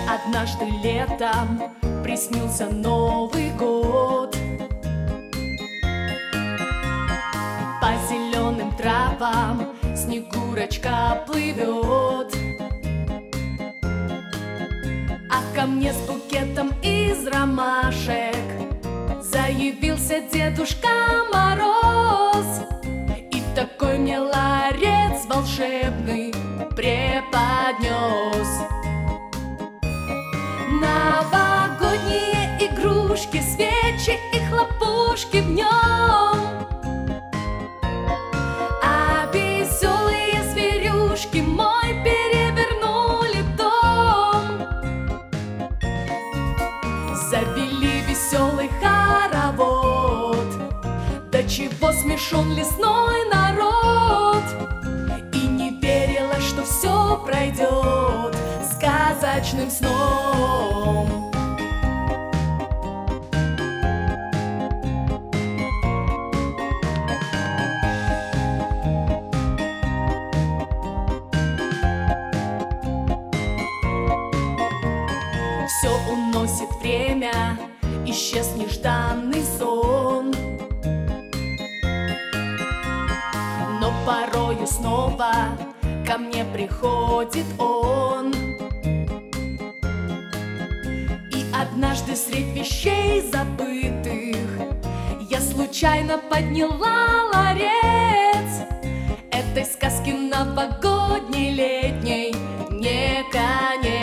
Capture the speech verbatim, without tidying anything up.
Однажды летом приснился Новый год. По зеленым травам Снегурочка плывет, а ко мне с букетом из ромашек заявился Дедушка Мороз. И такой мне ларец волшебный преподнес. Новогодние игрушки, свечи и хлопушки в нем, а веселые зверюшки мой перевернули дом. Завели веселый хоровод, до чего смешон лесной народ. И не верила, что все пройдет сказочным сном. Все уносит время, исчез нежданный сон, но порою снова ко мне приходит он. И однажды средь вещей забытых я случайно подняла ларец этой сказки новогодней летней не конец.